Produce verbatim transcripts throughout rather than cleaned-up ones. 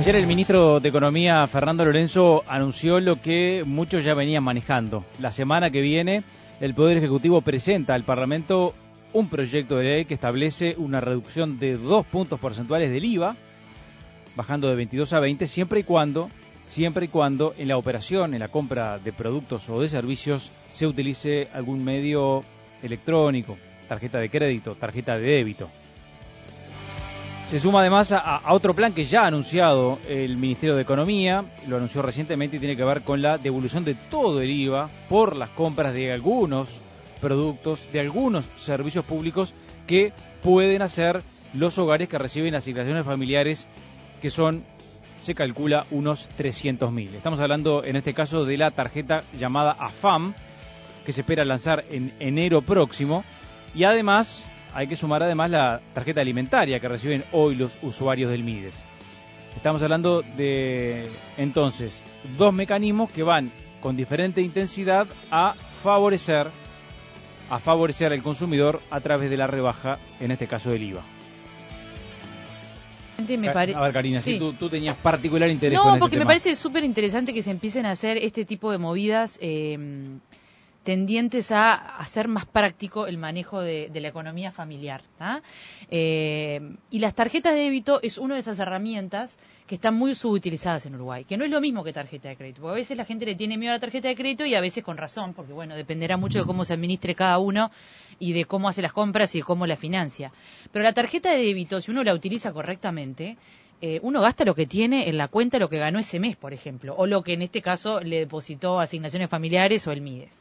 Ayer el ministro de Economía, Fernando Lorenzo, anunció lo que muchos ya venían manejando. La semana que viene, el Poder Ejecutivo presenta al Parlamento un proyecto de ley que establece una reducción de dos puntos porcentuales del I V A, bajando de veintidós a veinte, siempre y cuando, siempre y cuando en la operación, en la compra de productos o de servicios, se utilice algún medio electrónico, tarjeta de crédito, tarjeta de débito. Se suma además a, a otro plan que ya ha anunciado el Ministerio de Economía, lo anunció recientemente y tiene que ver con la devolución de todo el I V A por las compras de algunos productos, de algunos servicios públicos que pueden hacer los hogares que reciben asignaciones familiares, que son, se calcula, unos trescientos mil. Estamos hablando en este caso de la tarjeta llamada AFAM, que se espera lanzar en enero próximo, y además hay que sumar además la tarjeta alimentaria que reciben hoy los usuarios del MIDES. Estamos hablando de, entonces, dos mecanismos que van con diferente intensidad a favorecer, a favorecer al consumidor a través de la rebaja, en este caso del I V A. Me pare... A ver, Karina, sí. si tú, tú tenías particular interés no, con este porque tema. Me parece súper interesante que se empiecen a hacer este tipo de movidas eh, tendientes a hacer más práctico el manejo de, de la economía familiar. ¿Ah? Eh, y las tarjetas de débito es una de esas herramientas que están muy subutilizadas en Uruguay, que no es lo mismo que tarjeta de crédito, porque a veces la gente le tiene miedo a la tarjeta de crédito y a veces con razón, porque bueno, dependerá mucho de cómo se administre cada uno y de cómo hace las compras y de cómo la financia. Pero la tarjeta de débito, si uno la utiliza correctamente, eh, uno gasta lo que tiene en la cuenta, lo que ganó ese mes, por ejemplo, o lo que en este caso le depositó asignaciones familiares o el MIDES.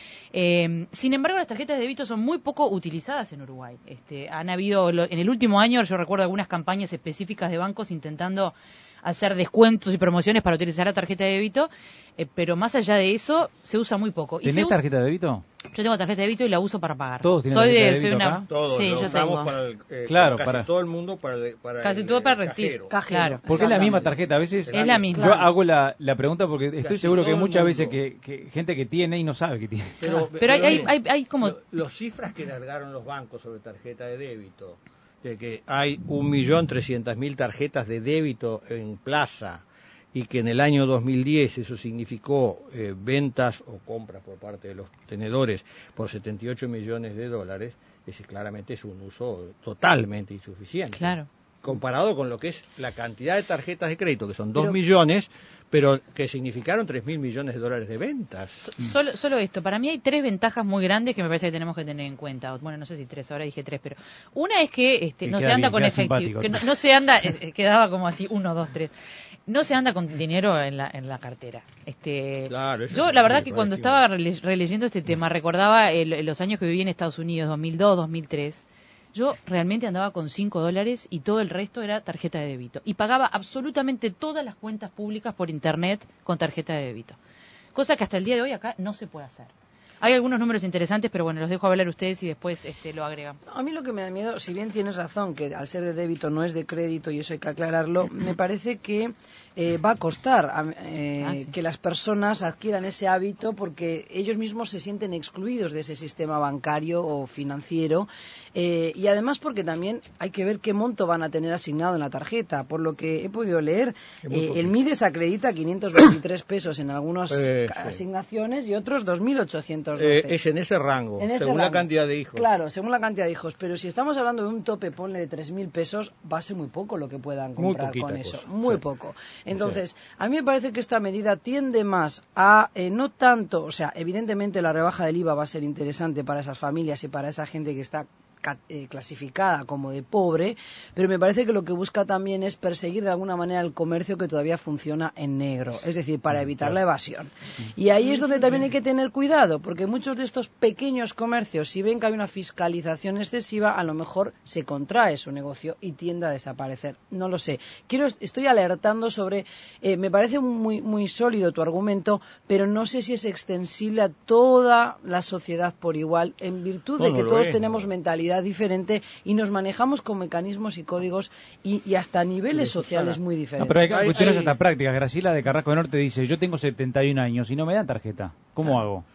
Eh, sin embargo, las tarjetas de débito son muy poco utilizadas en Uruguay. Este, han habido, en el último año, yo recuerdo algunas campañas específicas de bancos intentando hacer descuentos y promociones para utilizar la tarjeta de débito, eh, pero más allá de eso, se usa muy poco. ¿Tenés usa... tarjeta de débito? Yo tengo tarjeta de débito y la uso para pagar. ¿Todos tienen soy tarjeta de, de débito soy una... acá? Todos, sí, lo yo usamos tengo. para el, eh, claro, casi para... todo el mundo para el, para casi el, todo para el cajero. cajero. Claro, porque es la misma tarjeta, a veces es la misma. Yo hago la, la pregunta porque estoy Casi seguro que hay muchas mundo. veces que, que gente que tiene y no sabe que tiene. Pero, pero hay, hay, miren, hay, hay como... lo, los cifras que largaron los bancos sobre tarjeta de débito, de que hay un millón trescientas mil tarjetas de débito en plaza, y que en el año dos mil diez eso significó eh, ventas o compras por parte de los tenedores por setenta y ocho millones de dólares, ese claramente es un uso totalmente insuficiente. Claro. Comparado con lo que es la cantidad de tarjetas de crédito, que son dos Pero, millones, pero que significaron tres mil millones de dólares de ventas. Solo, solo esto, para mí hay tres ventajas muy grandes que me parece que tenemos que tener en cuenta. Bueno, no sé si tres, ahora dije tres, pero una es que este, que no se anda bien, con efectivo, que no, no se anda, eh, quedaba como así, uno, dos, tres. No se anda con dinero en la, en la cartera. Este, claro, yo, la verdad que cuando estaba rele releyendo este tema, recordaba el, los años que viví en Estados Unidos, dos mil dos, dos mil tres. Yo realmente andaba con cinco dólares y todo el resto era tarjeta de débito. Y pagaba absolutamente todas las cuentas públicas por internet con tarjeta de débito. Cosa que hasta el día de hoy acá no se puede hacer. Hay algunos números interesantes, pero bueno, los dejo hablar ustedes y después este, lo agregan. A mí lo que me da miedo, si bien tienes razón, que al ser de débito no es de crédito y eso hay que aclararlo, me parece que eh, va a costar eh, ah, sí. que las personas adquieran ese hábito porque ellos mismos se sienten excluidos de ese sistema bancario o financiero eh, y además porque también hay que ver qué monto van a tener asignado en la tarjeta. Por lo que he podido leer, eh, el MIDES acredita quinientos veintitrés pesos en algunas eh, asignaciones y otros dos mil ochocientos. Eh, es en ese rango, en ese según rango. La cantidad de hijos. Claro, según la cantidad de hijos. Pero si estamos hablando de un tope, ponle de tres mil pesos, va a ser muy poco lo que puedan comprar con eso. Cosa. Muy sí. poco. Entonces, sí. a mí me parece que esta medida tiende más a, eh, no tanto, o sea, evidentemente la rebaja del I V A va a ser interesante para esas familias y para esa gente que está eh, clasificada como de pobre, pero me parece que lo que busca también es perseguir de alguna manera el comercio que todavía funciona en negro, es decir, para evitar la evasión. Y ahí es donde también hay que tener cuidado, porque muchos de estos pequeños comercios, si ven que hay una fiscalización excesiva, a lo mejor se contrae su negocio y tiende a desaparecer. No lo sé. Quiero, estoy alertando sobre, eh, me parece muy, muy sólido tu argumento, pero no sé si es extensible a toda la sociedad por igual, en virtud de que todos tenemos mentalidad diferente y nos manejamos con mecanismos y códigos y, y hasta niveles sociales muy diferentes. No, pero hay cuestiones hasta prácticas. Graciela de Carrasco del Norte dice, yo tengo setenta y un años y no me dan tarjeta. ¿Cómo hago?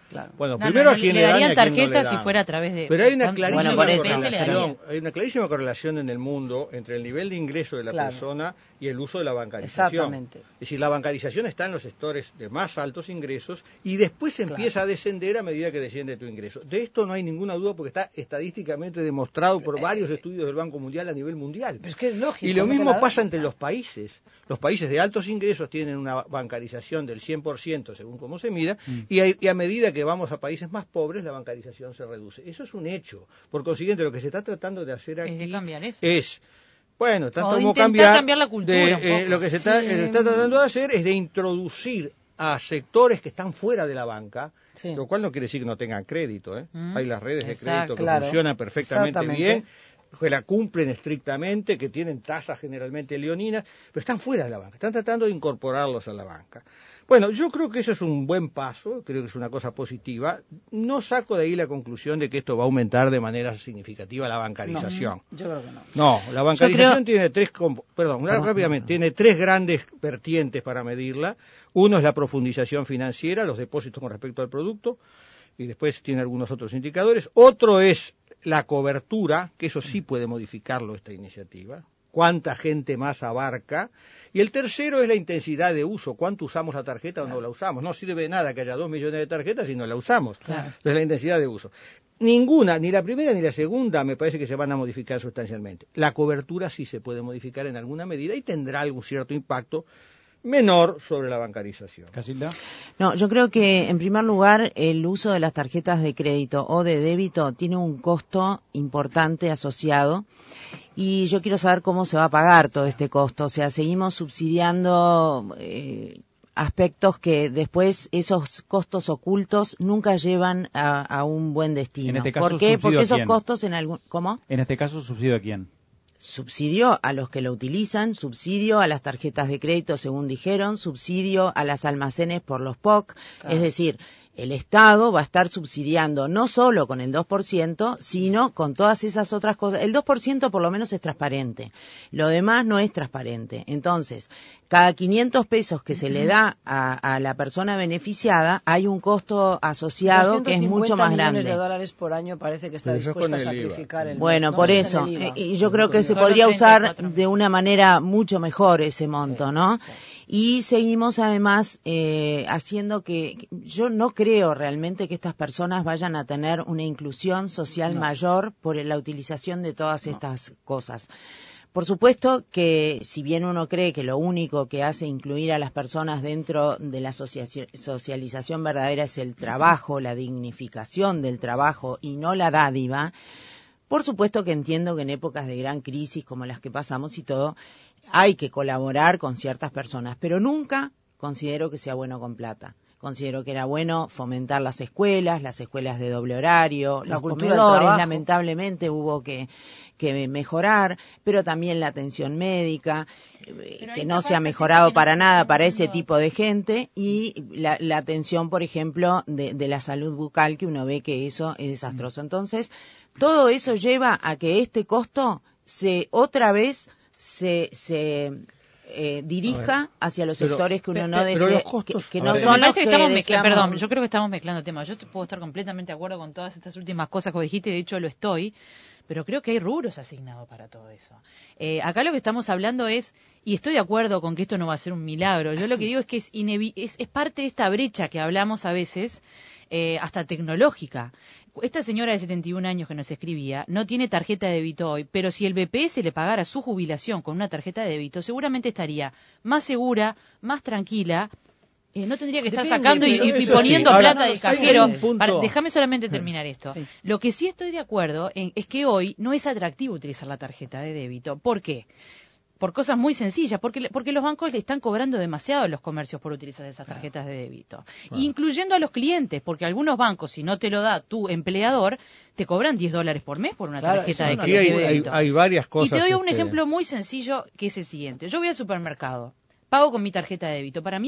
Claro. Bueno, no, primero no, a quien le le darían dan y a quien no tarjetas le si dan. fuera a través de... Pero hay una clarísima Bueno, por eso. correlación, hay una clarísima correlación en el mundo entre el nivel de ingreso de la Claro. persona y el uso de la bancarización. Exactamente. Es decir, la bancarización está en los sectores de más altos ingresos y después empieza Claro. a descender a medida que desciende tu ingreso. De esto no hay ninguna duda porque está estadísticamente demostrado por varios estudios del Banco Mundial a nivel mundial. Pero es que es lógico. Y lo no te mismo la pasa dan. entre los países. Los países de altos ingresos tienen una bancarización del cien por ciento según cómo se mida, mm. y, a, y a medida que vamos a países más pobres, la bancarización se reduce. Eso es un hecho. Por consiguiente, lo que se está tratando de hacer aquí es, de cambiar eso. es, bueno, tanto o como cambiar, cambiar, la cultura. De, eh, lo que se está, sí. eh, está tratando de hacer es de introducir a sectores que están fuera de la banca, sí. lo cual no quiere decir que no tengan crédito. ¿eh? Mm. Hay las redes Exacto, de crédito que claro. funcionan perfectamente bien, que la cumplen estrictamente, que tienen tasas generalmente leoninas, pero están fuera de la banca, están tratando de incorporarlos a la banca. Bueno, yo creo que eso es un buen paso, creo que es una cosa positiva. No saco de ahí la conclusión de que esto va a aumentar de manera significativa la bancarización. No, yo creo que no. No, la bancarización creo... tiene tres, perdón, Perdón, rápidamente, no, no. tiene tres grandes vertientes para medirla. Uno es la profundización financiera, los depósitos con respecto al producto, y después tiene algunos otros indicadores. Otro es la cobertura, que eso sí puede modificarlo esta iniciativa, cuánta gente más abarca, y el tercero es la intensidad de uso, cuánto usamos la tarjeta claro. o no la usamos. No sirve de nada que haya dos millones de tarjetas si no la usamos. Claro. Entonces la intensidad de uso. Ninguna, ni la primera ni la segunda, me parece que se van a modificar sustancialmente. La cobertura sí se puede modificar en alguna medida y tendrá algún cierto impacto menor sobre la bancarización. ¿Casilda? No, yo creo que en primer lugar el uso de las tarjetas de crédito o de débito tiene un costo importante asociado y yo quiero saber cómo se va a pagar todo este costo. O sea, seguimos subsidiando eh, aspectos que después esos costos ocultos nunca llevan a, a un buen destino. En este caso, ¿por qué? Porque esos quién? costos en algún... ¿Cómo? En este caso, ¿subsidio a quién? Subsidio a los que lo utilizan, subsidio a las tarjetas de crédito según dijeron, subsidio a las almacenes por los P O C, claro. Es decir, el Estado va a estar subsidiando no solo con el dos por ciento, sino con todas esas otras cosas. El dos por ciento por lo menos es transparente, lo demás no es transparente. Entonces, cada quinientos pesos que se le da a, a la persona beneficiada, hay un costo asociado que es mucho más grande. millones de dólares por año parece que está dispuesto a sacrificar el Bueno, ¿no? por eso, y yo creo que se podría usar de una manera mucho mejor ese monto, sí, ¿no? Sí. Y seguimos además eh, haciendo que, yo no creo realmente que estas personas vayan a tener una inclusión social no. mayor por la utilización de todas no. estas cosas. Por supuesto que si bien uno cree que lo único que hace incluir a las personas dentro de la socialización verdadera es el trabajo, la dignificación del trabajo y no la dádiva, por supuesto que entiendo que en épocas de gran crisis como las que pasamos y todo, hay que colaborar con ciertas personas, pero nunca considero que sea bueno con plata. Considero que era bueno fomentar las escuelas, las escuelas de doble horario, la los comedores, lamentablemente hubo que, que mejorar, pero también la atención médica, pero que no se ha mejorado para nada para ese tipo de gente, y la, la atención, por ejemplo, de, de la salud bucal, que uno ve que eso es desastroso. Entonces, todo eso lleva a que este costo se otra vez se... se Eh, dirija hacia los pero, sectores que uno no desea, que, que no son los que, que deseamos. Perdón, yo creo que estamos mezclando temas. Yo puedo estar completamente de acuerdo con todas estas últimas cosas que dijiste, de hecho lo estoy, pero creo que hay rubros asignados para todo eso. Eh, acá lo que estamos hablando es, y estoy de acuerdo con que esto no va a ser un milagro, yo lo que digo es que es, inevi- es, es parte de esta brecha que hablamos a veces, eh, hasta tecnológica. Esta señora de setenta y un años que nos escribía no tiene tarjeta de débito hoy, pero si el B P S le pagara su jubilación con una tarjeta de débito, seguramente estaría más segura, más tranquila, eh, no tendría que estar Depende, sacando y, y poniendo sí. plata Ahora, del cajero. Para, déjame solamente terminar esto. Sí. Lo que sí estoy de acuerdo en, es que hoy no es atractivo utilizar la tarjeta de débito. ¿Por qué? Por cosas muy sencillas, porque porque los bancos le están cobrando demasiado a los comercios por utilizar esas tarjetas de débito, bueno. incluyendo a los clientes, porque algunos bancos, si no te lo da tu empleador, te cobran diez dólares por mes por una claro, tarjeta de, aquí de hay, débito. Hay, hay varias cosas. Y te doy un este... ejemplo muy sencillo, que es el siguiente. Yo voy al supermercado, pago con mi tarjeta de débito. Para mí es para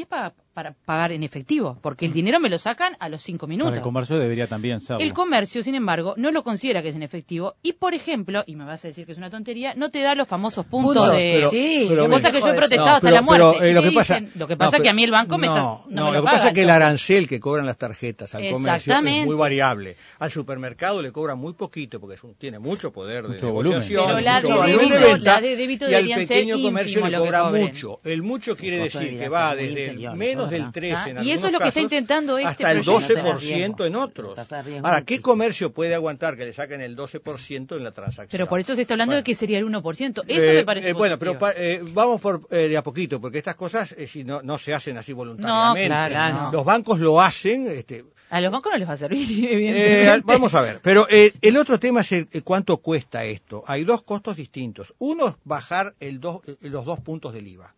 para pagar en efectivo, porque el dinero me lo sacan a los cinco minutos. Para el comercio debería también serlo. El comercio, sin embargo, no lo considera que es en efectivo y, por ejemplo, y me vas a decir que es una tontería, no te da los famosos puntos Puntos, de... pero, sí, pero cosa que yo he protestado no, hasta pero, la muerte. Pero, eh, lo, que pasa, dicen, lo que pasa no, que a mí el banco no, me está, no, no, no me lo, lo que paga, pasa es que el entonces. arancel que cobran las tarjetas al comercio es muy variable. Al supermercado le cobran muy poquito porque es un, tiene mucho poder de mucho negociación. Pero la de, mucho débito, de venta, la de débito y al deberían ser pequeño comercio le lo cobra que mucho. El mucho quiere el decir que va desde el menos del trece en ah, y eso es lo que casos, está intentando este hasta el proyecto. doce por ciento en otros. Ahora, ¿qué comercio puede aguantar que le saquen el doce por ciento en la transacción? Pero por eso se está hablando bueno, de que sería el uno por ciento. Eso eh, me parece eh, Bueno, positivo. pero eh, vamos por eh, de a poquito, porque estas cosas eh, si no, no se hacen así voluntariamente. No, claro, no. Los bancos lo hacen... Este, a los bancos no les va a servir, evidentemente. Eh, vamos a ver, pero eh, el otro tema es el, eh, cuánto cuesta esto. Hay dos costos distintos. Uno es bajar el dos, eh, los dos puntos del I V A.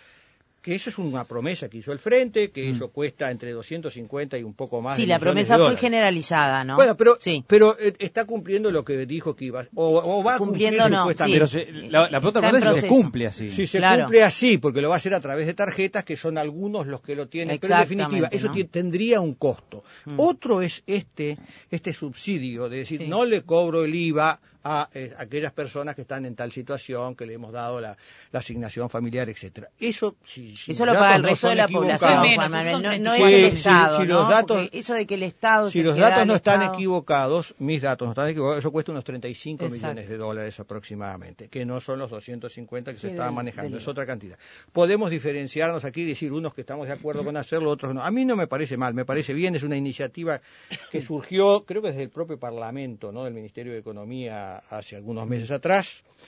Que eso es una promesa que hizo el Frente, que mm. eso cuesta entre doscientos cincuenta y un poco más. Sí, de la promesa fue generalizada, ¿no? Bueno, pero, sí. pero eh, está cumpliendo lo que dijo que iba, o, o va cumpliendo, a cumplir no, supuestamente. sí. Pero se, la, la pregunta es si se cumple así. Si se claro. cumple así, porque lo va a hacer a través de tarjetas, que son algunos los que lo tienen, pero en definitiva, eso ¿no? tendría un costo. Mm. Otro es este, este subsidio, de decir, sí. no le cobro el I V A a eh, aquellas personas que están en tal situación, que le hemos dado la, la asignación familiar, etcétera. Eso si, si eso lo paga el no resto de la población, menos, Juan Manuel, no, no sí, es el Estado, si, si ¿no? los datos, porque eso de que el Estado si se los queda datos no están Estado... equivocados, mis datos no están equivocados, eso cuesta unos treinta y cinco Exacto. millones de dólares aproximadamente, que no son los doscientos cincuenta que sí, se estaban del, manejando, del... es otra cantidad. Podemos diferenciarnos aquí y decir unos que estamos de acuerdo con hacerlo, otros no. A mí no me parece mal, me parece bien, es una iniciativa que surgió, creo que desde el propio Parlamento, ¿no? Del Ministerio de Economía hace algunos meses atrás,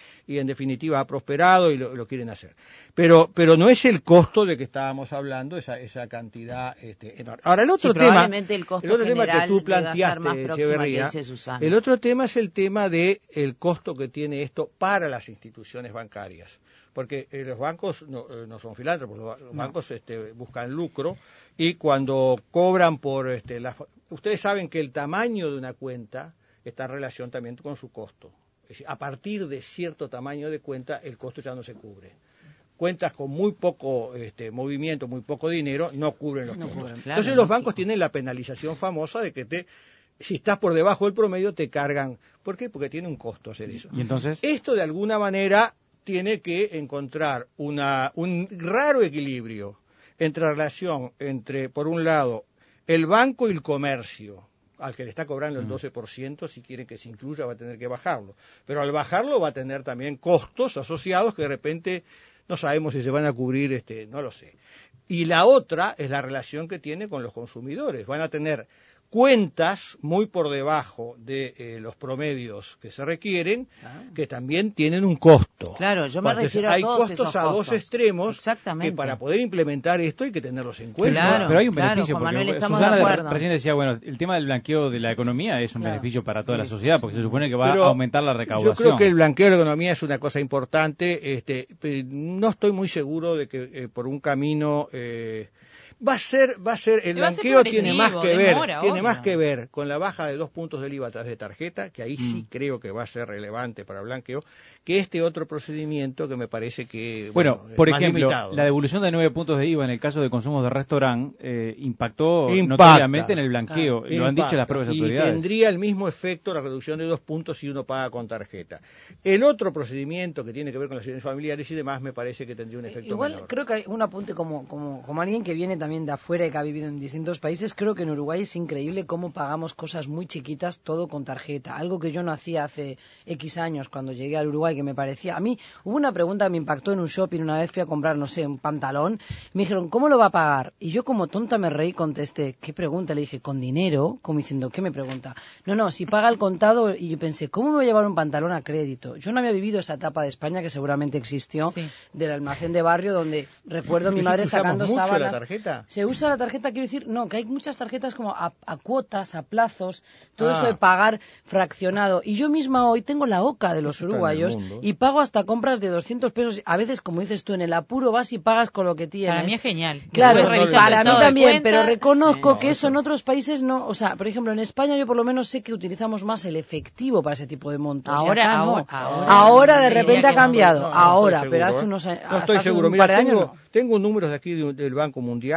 y en definitiva ha prosperado y lo, lo quieren hacer. Pero pero no es el costo de que estábamos hablando, esa esa cantidad este, enorme. Ahora, el otro sí, tema, el, costo el otro tema que tú planteaste, más Echeverría, el otro tema es el tema de el costo que tiene esto para las instituciones bancarias. Porque eh, los bancos no, eh, no son filántropos, los, los no. bancos este, buscan lucro y cuando cobran por... este las, ustedes saben que el tamaño de una cuenta está en relación también con su costo. Es decir, a partir de cierto tamaño de cuenta, el costo ya no se cubre. Cuentas con muy poco este, movimiento, muy poco dinero, no cubren los no costos. Cubren, claro, Entonces los bancos tienen la penalización famosa de que te, si estás por debajo del promedio, te cargan. ¿Por qué? Porque tiene un costo hacer eso. ¿Y entonces? Esto de alguna manera tiene que encontrar una, un raro equilibrio entre la relación entre, por un lado, el banco y el comercio, al que le está cobrando el doce por ciento, si quiere que se incluya va a tener que bajarlo. Pero al bajarlo va a tener también costos asociados que de repente no sabemos si se van a cubrir, este, no lo sé. Y la otra es la relación que tiene con los consumidores. Van a tener cuentas muy por debajo de eh, los promedios que se requieren, ah. que también tienen un costo. Claro, yo me Porque refiero hay a todos costos esos a costos. dos extremos Exactamente. que para poder implementar esto hay que tenerlos en cuenta. Claro, pero hay un claro, beneficio, Juan porque Manuel, estamos Susana de acuerdo. recién decía, bueno, el tema del blanqueo de la economía es un claro. beneficio para toda la sociedad, porque se supone que va pero a aumentar la recaudación. Yo creo que el blanqueo de la economía es una cosa importante, este, no estoy muy seguro de que eh, por un camino... Eh, Va a ser, va a ser, el blanqueo tiene más que ver, demora, tiene obvio. más que ver con la baja de dos puntos del I V A a través de tarjeta, que ahí mm. sí creo que va a ser relevante para el blanqueo, que este otro procedimiento que me parece que, bueno, bueno por es más ejemplo, limitado, la devolución de nueve puntos de I V A en el caso de consumos de restaurante eh, impactó Impacta. notoriamente en el blanqueo, Impacta. lo han dicho las propias autoridades. Y tendría el mismo efecto la reducción de dos puntos si uno paga con tarjeta. El otro procedimiento que tiene que ver con las acciones familiares y demás me parece que tendría un efecto Igual menor. Creo que hay un apunte como, como, como alguien que viene también de afuera y que ha vivido en distintos países, creo que en Uruguay es increíble cómo pagamos cosas muy chiquitas todo con tarjeta, algo que yo no hacía hace X años cuando llegué al Uruguay, que me parecía, a mí hubo una pregunta que me impactó en un shopping, una vez fui a comprar, no sé, un pantalón, me dijeron, ¿cómo lo va a pagar? Y yo como tonta me reí, contesté, ¿qué pregunta? Le dije, ¿con dinero? Como diciendo, ¿qué me pregunta? No, no, si paga el contado, y yo pensé, ¿cómo me voy a llevar un pantalón a crédito? Yo no había vivido esa etapa de España que seguramente existió, sí. del almacén de barrio, donde recuerdo a mi madre sacando mucho sábanas. La tarjeta? Se usa la tarjeta, quiero decir, no, que hay muchas tarjetas como a, a cuotas, a plazos, todo ah. eso de pagar fraccionado. Y yo misma hoy tengo la oca de los uruguayos y pago hasta compras de doscientos pesos. A veces, como dices tú, en el apuro vas y pagas con lo que tienes. Para mí es genial. Claro, no, no, para mí también, pero reconozco no, que eso eso. en otros países no. O sea, por ejemplo, en España yo por lo menos sé que utilizamos más el efectivo para ese tipo de montos. Ahora, acá, ahora, no. ahora, ahora de repente ha cambiado. No, no, ahora, seguro, pero hace ¿eh? unos años. No estoy seguro. Un Mira, par de tengo, años, no. tengo números de aquí de, del Banco Mundial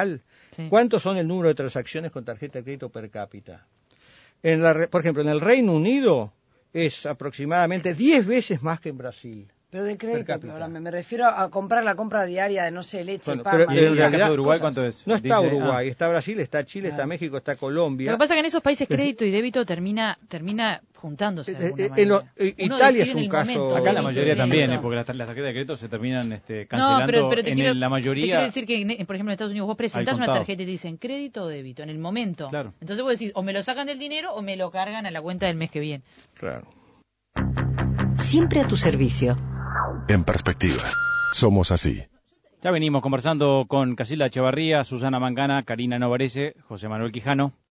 Sí. ¿Cuántos son el número de transacciones con tarjeta de crédito per cápita? En la, por ejemplo, en el Reino Unido es aproximadamente diez veces más que en Brasil. Pero de crédito, pero me, me refiero a comprar la compra diaria de, no sé, leche, bueno, pan... Pero, ¿Y en el caso de Uruguay cosas. cuánto es? No está Dice, Uruguay, ah. está Brasil, está Chile, está México, está Colombia. Lo que pasa es que en esos países crédito y débito termina termina juntándose de alguna Eh, manera. en lo, eh, Uno Italia decide es en un el caso... momento, Acá la débito, mayoría crédito. también, ¿eh? Porque las, las tarjetas de crédito se terminan este, cancelando No, pero, pero te en quiero, el- la mayoría... te quiero decir que, en- por ejemplo, en Estados Unidos vos presentás Al una contado. tarjeta y te dicen crédito o débito en el momento. Claro. Entonces vos decís, o me lo sacan del dinero o me lo cargan a la cuenta del mes que viene. Claro. Siempre a tu servicio. En perspectiva, somos así. Ya venimos conversando con Casilda Echevarría, Susana Mangana, Karina Novarese, José Manuel Quijano.